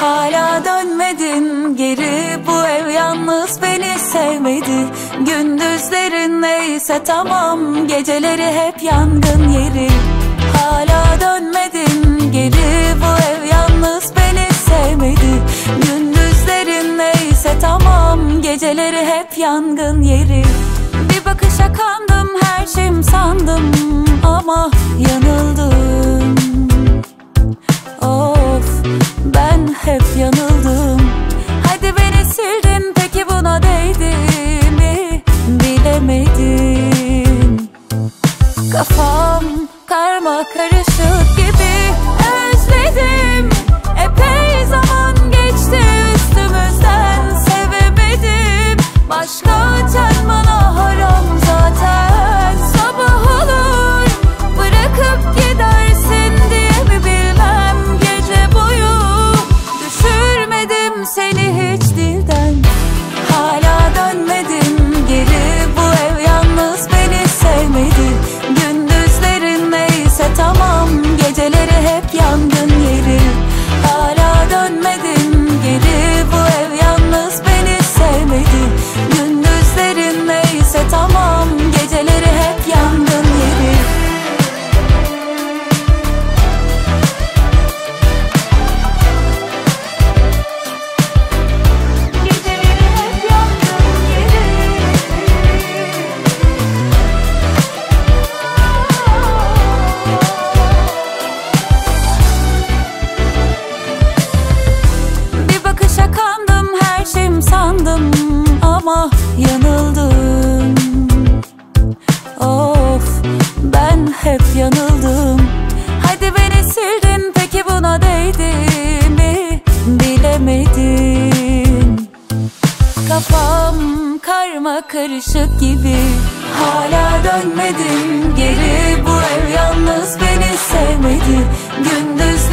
Hala dönmedin geri, bu ev yalnız beni sevmedi. Gündüzlerin neyse tamam, geceleri hep yangın yeri. Hala dönmedin geri, bu ev yalnız beni sevmedi. Gündüzlerin neyse tamam, geceleri hep yangın yeri. Bir bakışa kandım, her şeyim sandım ama yanıldım. Of, ben hep yanıldım. Hadi beni sildin, peki buna değdi mi? Bilemedim. Kafam karma karışık gibi, özledim. Epey zaman geçti üstümüzden, sevemedim. Başka öten bana haram zaten. Sabah olur, bırakıp gidersin diye mi bilmem. Gece boyu düşürmedim seni hiç dilden. Hala dönmedin geri, bu ev yalnız beni sevmedi. Gündüzlerin neyse tamam, geceleri hep yangın yeri. Hala dönmedin geri, bu ev yalnız beni sevmedi. Gündüzlerin neyse tamam, geceleri hep yangın yeri. Geceleri hep yangın yeri. Bir bakışa kandım, her şeyim sandım ama yanıldım. Of, ben hep yanıldım. Hadi beni sildin, peki buna değdi mi? Bilemedim. Kafam karma karışık gibi, hala dönmedin geri, bu ev yalnız beni sevmedi. Gündüz